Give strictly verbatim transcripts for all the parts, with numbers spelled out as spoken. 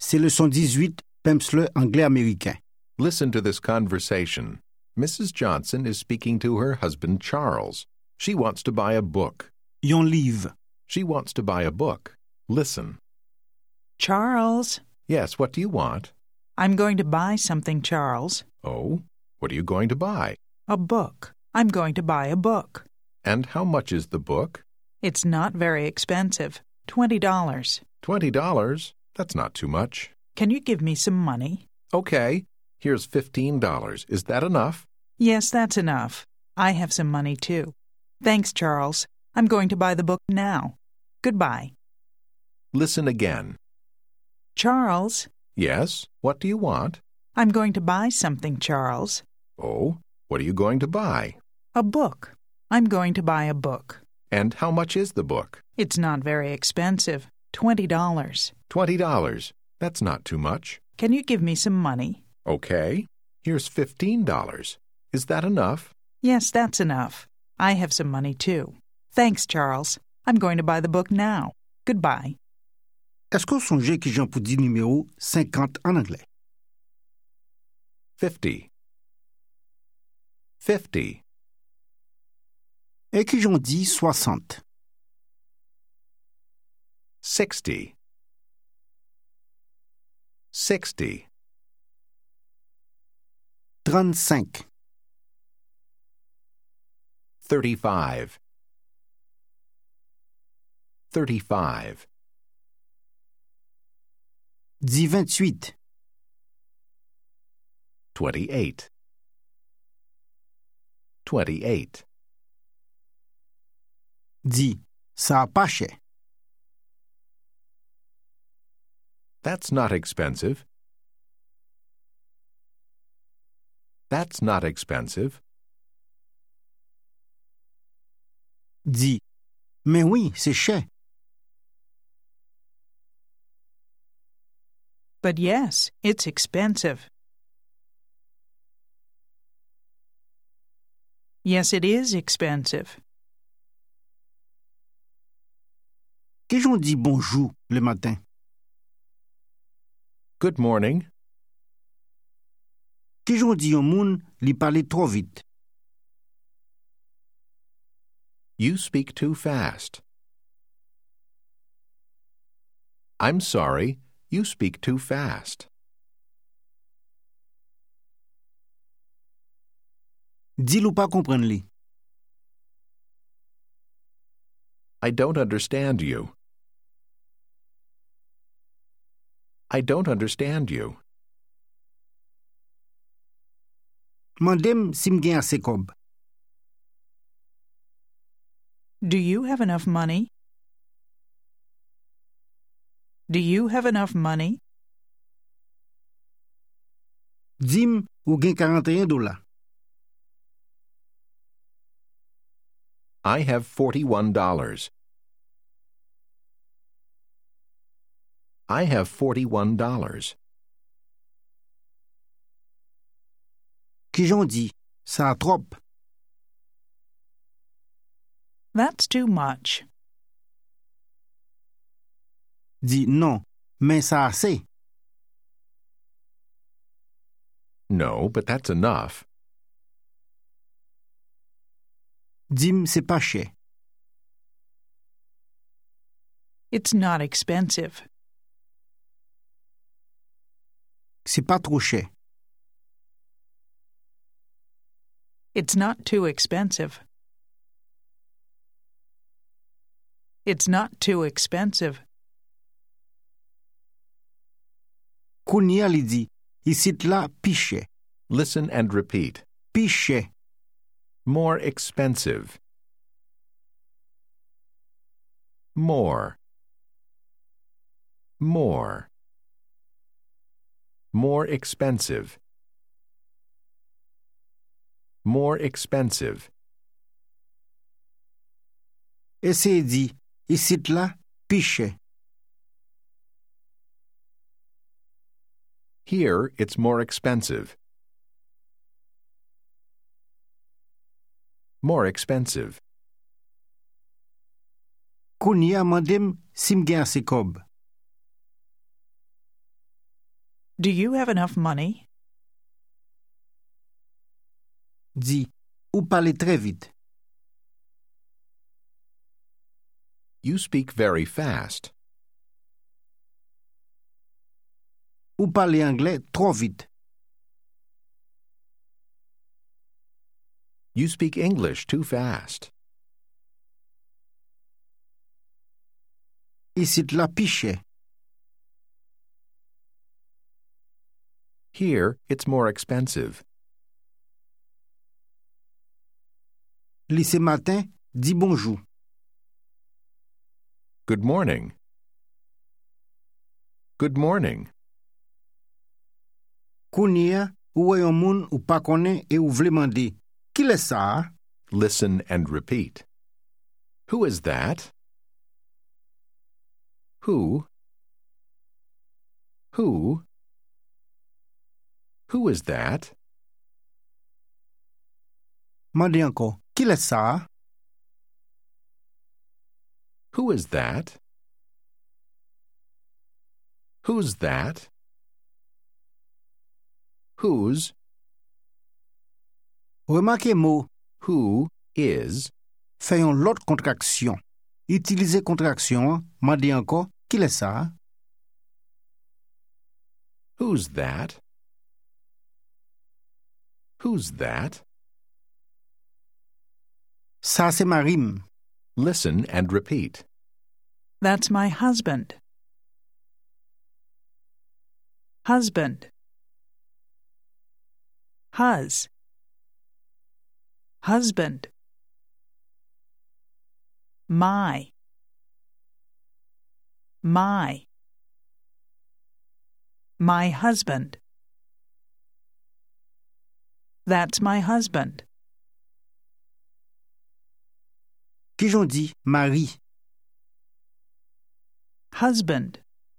c'est leçon dix-huit, Pemsleur anglais américain. Listen to this conversation. Missus Johnson is speaking to her husband, Charles. She wants to buy a book. Yon livre. She wants to buy a book. Listen. Charles, Yes, what do you want? I'm going to buy something, Charles. Oh, what are you going to buy? A book. I'm going to buy a book. And how much is the book? It's not very expensive. Twenty dollars. Twenty dollars? That's not too much. Can you give me some money? Okay, here's fifteen dollars. Is that enough? Yes, that's enough. I have some money, too. Thanks, Charles. I'm going to buy the book now. Goodbye. Listen again. Charles, Yes, what do you want? I'm going to buy something, Charles. Oh, what are you going to buy? A book. I'm going to buy a book. And how much is the book? It's not very expensive. Twenty dollars. Twenty dollars. That's not too much. Can you give me some money? Okay, here's fifteen dollars. Is that enough? Yes, that's enough. I have some money, too. Thanks, Charles. I'm going to buy the book now. Goodbye. Est-ce que vous songez que j'en pour dire numéro cinquante en anglais? Fifty. Fifty. Et que j'en dis soixante? Sixty. Sixty. trente-cinq. Thirty-five. Thirty-five. Dis vingt-huit. Twenty-eight. Twenty-eight. Dis, ça a pas cher. That's not expensive. That's not expensive. Dis, mais oui, c'est cher. But yes, it's expensive. Yes, it is expensive. Que j'en dis bonjour le matin? Good morning. Que j'en dis au moun li parle trop vite? You speak too fast. I'm sorry, you speak too fast. Dis l'ou pas comprendre li. I don't understand you. I don't understand you. Mandem si m'gen assez kob. Do you have enough money? Do you have enough money? Dim ou gen quarante et un dollars. I have forty-one dollars. I have forty-one dollars. Que j'en dis, ça a trop. That's too much. Dis non, mais ça assez. No, but that's enough. Dim c'est pas cher. It's not expensive. C'est pas trop cher. It's not too expensive. It's not too expensive. Kounia li di, ici là pi cher. Listen and repeat. Pi cher. More expensive. More. More. More expensive. More expensive. Essayez di, ici là pi cher. Here, it's more expensive. More expensive. Kounia mandem si m'gen assez kob. Do you have enough money? Dis, ou parlez très vite. You speak very fast. Ou parlez anglais trop vite. You speak English too fast. Ici la piche. Here, it's more expensive. Lycée matin, dis bonjour. Good morning. Good morning. Kounia, ou yon moun ou pa konnen et ou vle mande. Qui le sa? Listen and repeat. Who is that? Who? Who? Who is that? Mande encore. Qui le sa? Who is that? Who's that? Whose? Remarquez mot Who is? fait yon lot contraction. Utilisez contraction, mande encore. Qui le sa? Who's that? Who's that? Ça c'est ma rime. Listen and repeat. That's my husband. Husband. Hus. Husband. My. My. My husband. That's my husband. Qui j'en dis? Mari. Husband.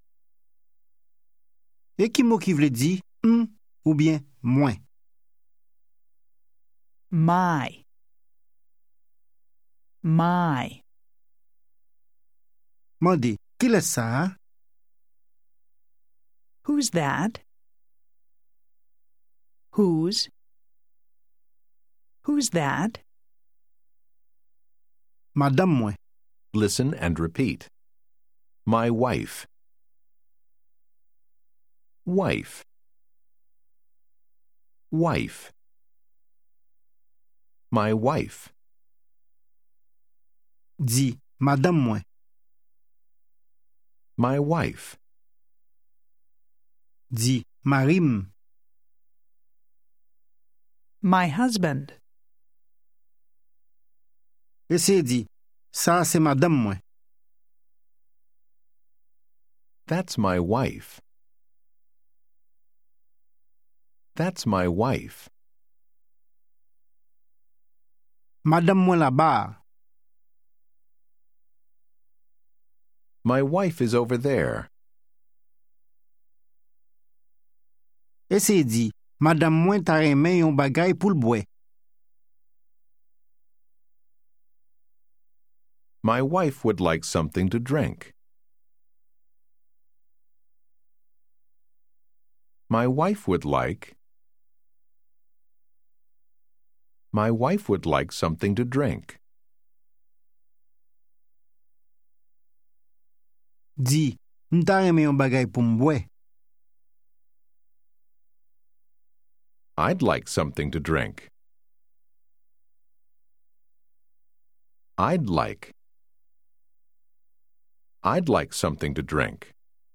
Et qui mot qui vle dire un ou bien moins? My. My. Mande, qui le sa? Who's that? Whose? Who's that? Madame moi. Listen and repeat. My wife. Wife. Wife. My wife. Dis, madame moi. My wife. Dis, marim. My husband. Essayez dit, ça c'est madame moi. That's my wife. That's my wife. Madame moi là-bas. My wife is over there. Essayez dit, madame moi ta remè yon bagay pou l'bouè. My wife would like something to drink. My wife would like. My wife would like something to drink. Dis, m'ta remè yon bagay pou m'bouè. I'd like something to drink. I'd like. I'd like something to drink.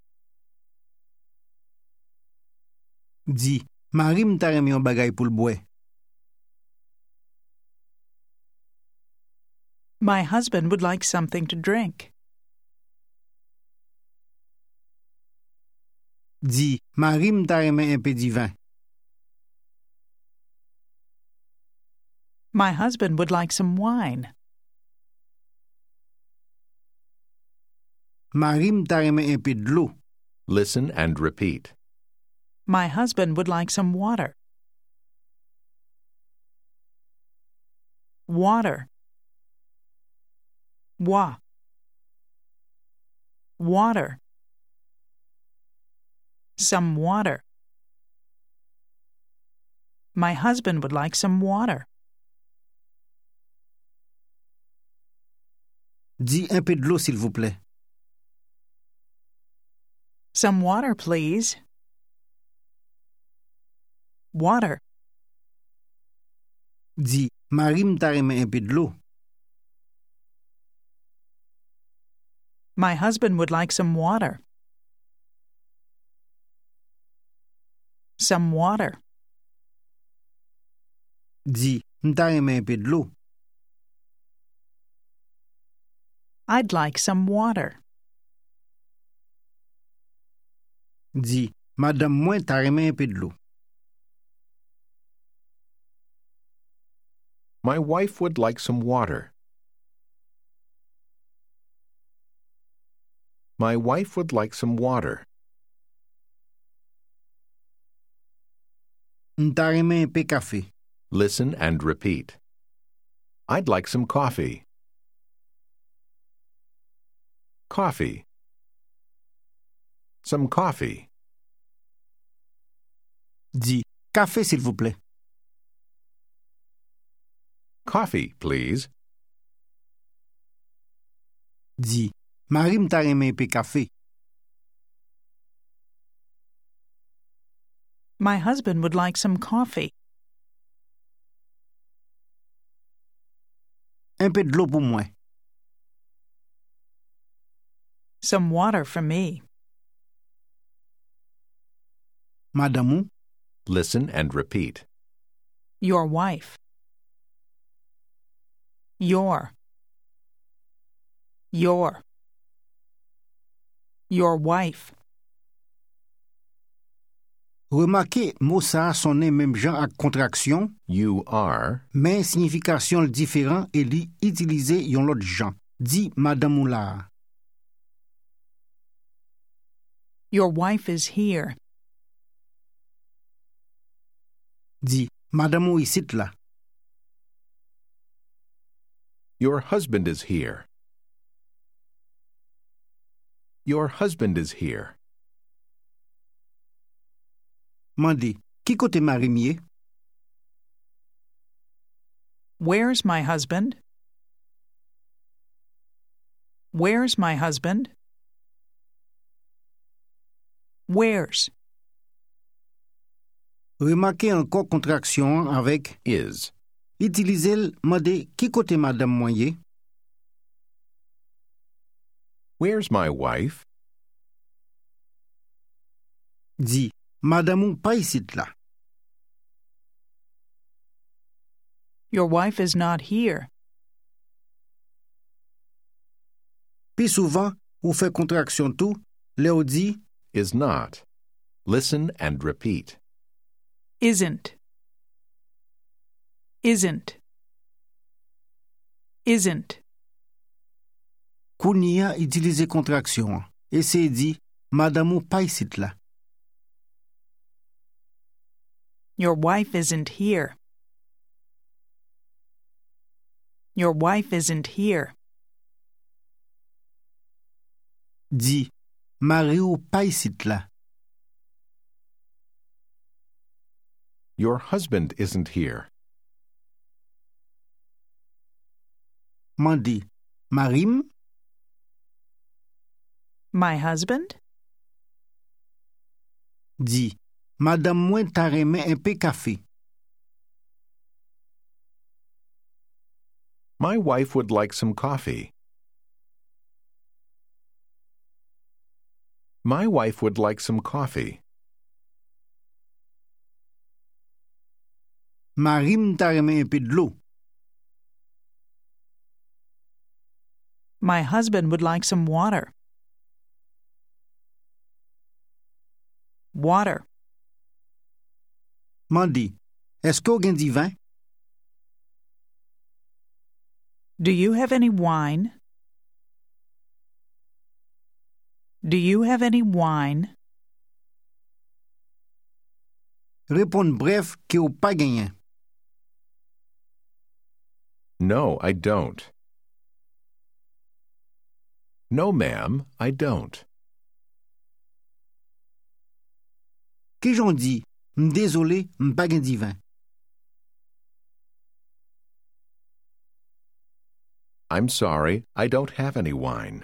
Dis, mari m'ta remè yon bagay pou l'bouè. My husband would like something to drink. Dis, mari m'ta remè un peu di vin. My husband would like some wine. Mari m'ta remè un peu d'lou. Listen and repeat. My husband would like some water. Water. Wa. Water. Some water. My husband would like some water. Dis un peu de l'eau, s'il vous plaît. Some water, please. Water. Dis, Marie m'ta remen un peu de l'eau. My husband would like some water. Some water. Dis, m'ta remen un peu de l'eau. I'd like some water. Dis, Madame mwen ta remen un peu de l'eau. My wife would like some water. My wife would like some water. M'ta remen un peu café. Listen and repeat. I'd like some coffee. Coffee. Some coffee. Dis, café, s'il vous plaît. Coffee, please. Dis, Marie m'ta remen un peu café. My husband would like some coffee. Un peu de l'eau pour moi. Some water for me. Madame ou? Listen and repeat. Your wife. Your. Your. Your wife. Remarquez, mot ça sonne même genre ak contraction, You are. mais signification l différent et li utiliser yon l'autre genre. Dis, Madame ou la. Your wife is here. Dis, Madame ou ici là. Your husband is here. Your husband is here. Mandi, qui côté Marie miye? Where's my husband? Where's my husband? Where's? Remarquez encore contraction avec Is. utiliser l mande qui côté Madame moye? Where's my wife? Dis, Madame ou pas ici là. Your wife is not here. Puis souvent, ou fait contraction tout, le ou dit, Is not. Listen and repeat. Isn't. Isn't. Isn't. Kounia utiliser contraction. Et c'est dit, Madame ou pas ici là. Your wife isn't here. Your wife isn't here. Dis, Marie ou pas ici là. Your husband isn't here. Mandi, Marim? My husband? Dis, Madame mwen ta remen un peu café. My wife would like some coffee. My wife would like some coffee. Marim ta remen un peu de l'eau. My husband would like some water. Water. Mandi, est-ce qu'on gen di vin? Do you have any wine? Do you have any wine? Répond bref que ou pas genyen. No, I don't. No, ma'am, I don't. Ki j'en di, m'désolé, m'pa gen di vin. I'm sorry, I don't have any wine.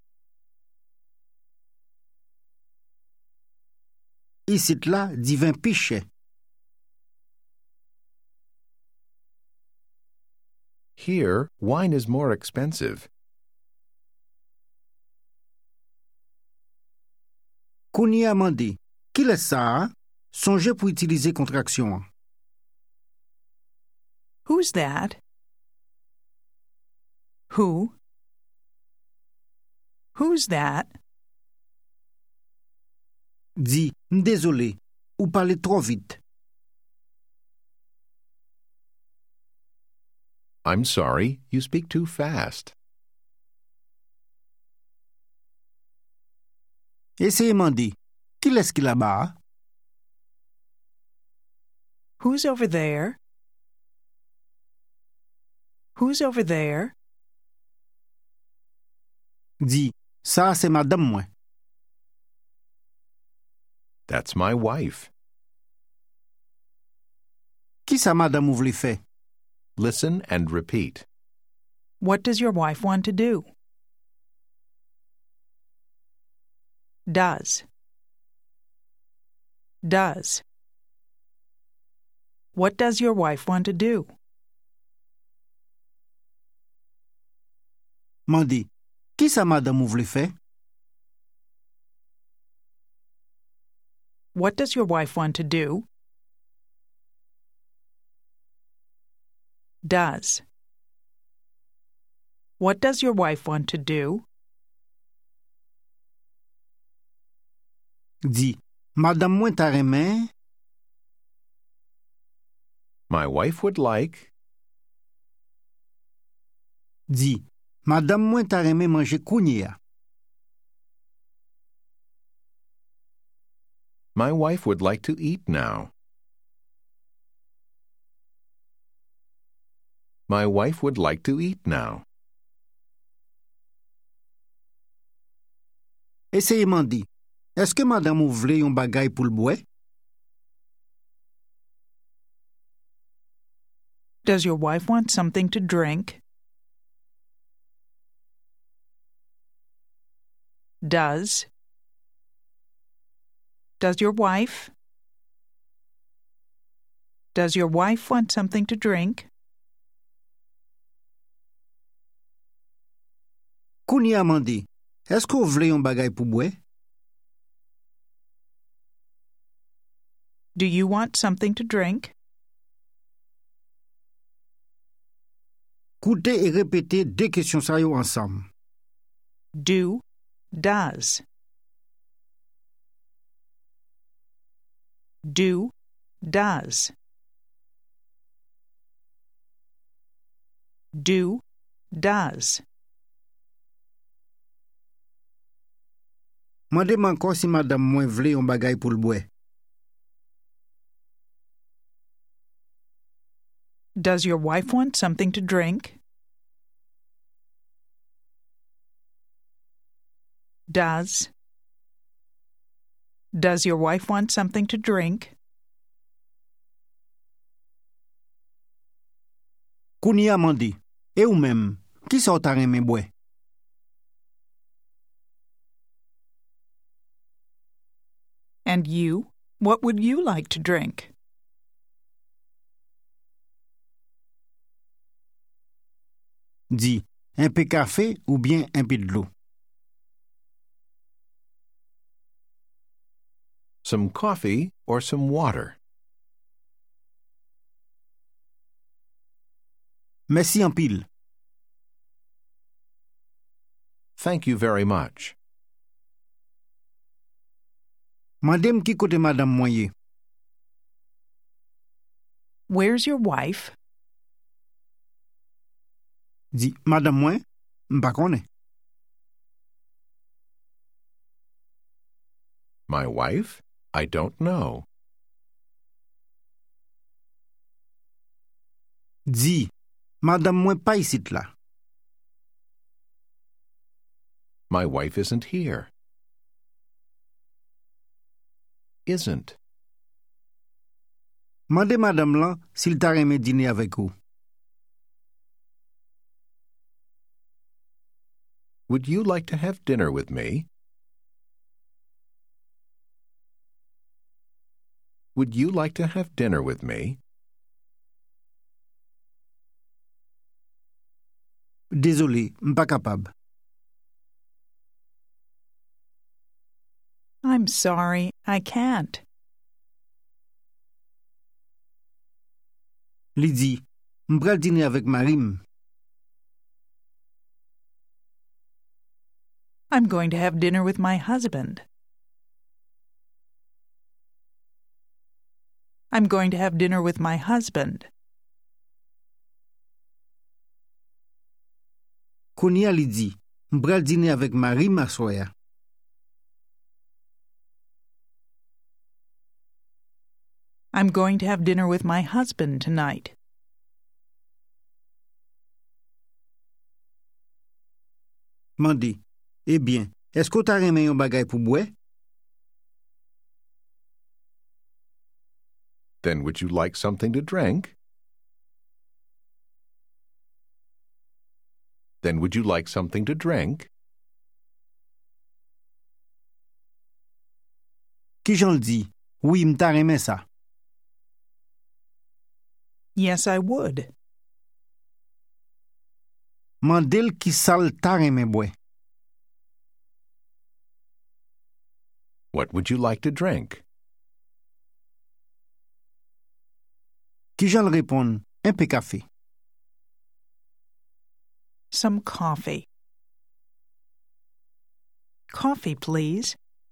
Ici là, dit vin piché. Here, wine is more expensive. Kounia mandi. Qui laisse ça? Songez pour utiliser contraction. Who's that? Who? Who's that? Dis, désolé, ou parlez trop vite. I'm sorry, you speak too fast. Essayez mandi. Qui laisse qui là-bas? Who's over there? Who's over there? Dis, ça c'est madame moi. That's my wife. Qui ça madame ou vle fait? Listen and repeat. What does your wife want to do? Does. Does. What does your wife want to do? Mandi. Qui ça madame ou vle fait? What does your wife want to do? Does. What does your wife want to do? Dis, madame moi ta remè? My wife would like. Dis, madame moi ta remè manger kounia. My wife would like to eat now. My wife would like to eat now. Essayez mandi. Est-ce que madame ou vle yon bagay pou l'bois? Does your wife want something to drink? Does. Does your wife? Does your wife want something to drink? Kounia mandi. Est-ce que ou vle yon bagay pou bois? Do you want something to drink? Koute et répétez deux questions sa yo ensemble. Do, does. Do, does. Do, does. Mande manko si madame moi vle yon bagay pou l'bois. Does your wife want something to drink? Does. Does your wife want something to drink? Kounia mandi. Et ou même, qui sa ta remè bois? And you, what would you like to drink? Dis, un peu café ou bien un peu de l'eau? Some coffee or some water. Merci en pile. Thank you very much. Madame qui kote madame moye? Where's your wife? Dis, madame moi, m'pa konne. My wife? I don't know. Dis, madame moi pas ici là. My wife isn't here. Isn't. Mande madame là s'il t'a remè dîner avec vous. Would you like to have dinner with me? Would you like to have dinner with me? Désolé, m'pas capable. I'm sorry, I can't. Li di, m'pral dîner avec Marim. I'm going to have dinner with my husband. I'm going to have dinner with my husband. Konya li di, m'pral dîner avec Marim assoya. I'm going to have dinner with my husband tonight. Mandi, eh bien, est-ce que t'as remè yon bagay pou bwe? Then would you like something to drink? Then would you like something to drink? Ki jan l di, oui, m'ta remè sa. Yes, I would. Mandel ki sal ta remè bwe. What would you like to drink? Ki jan l repon, un pe café. Some coffee. Coffee, please.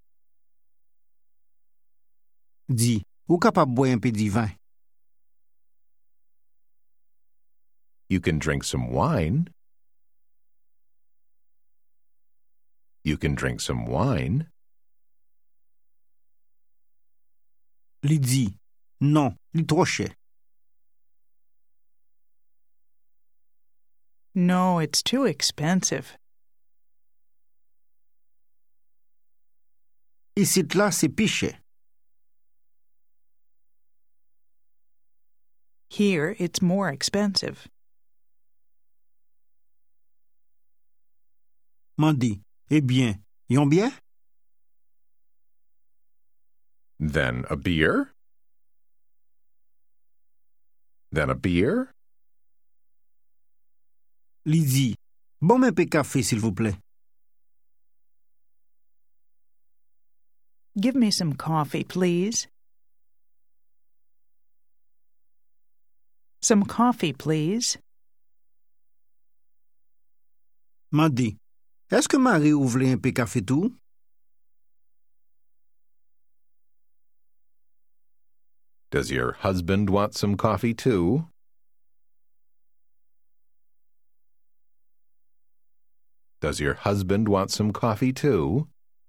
Di, ou kapab bwe un pe di vin. You can drink some wine. You can drink some wine. Li di, non, li tro chè. No, it's too expensive. Isit la se pi chè. Here, it's more expensive. Mandi, eh bien, yon biè? Then a beer? Then a beer? Li di, bon men pe café, s'il vous plaît. Give me some coffee, please. Some coffee, please. Mandi, est-ce que Marie ou vle un pe café tou? Does your husband want some coffee too? Does your husband want some coffee too?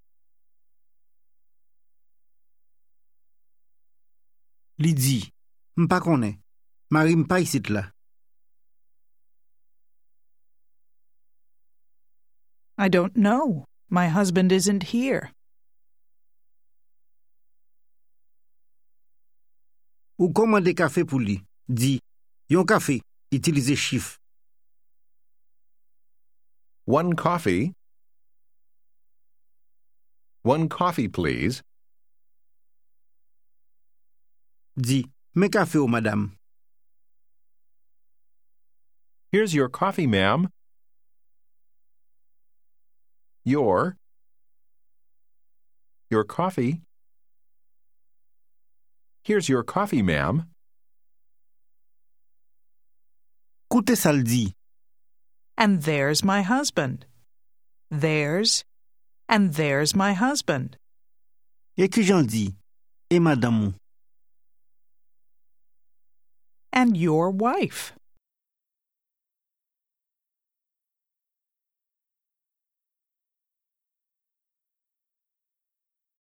Li di, m'pa konè. Marie m'pa isit la. I don't know. My husband isn't here. Ou komande café pou li. Di, yon café, itilize chif. One coffee. One coffee, please. Di, men café ou madame. Here's your coffee, ma'am. Your. Your coffee. Here's your coffee, ma'am. Koute sal di. And there's my husband. There's, and there's my husband. E ki jan di, e madame ou. And your wife.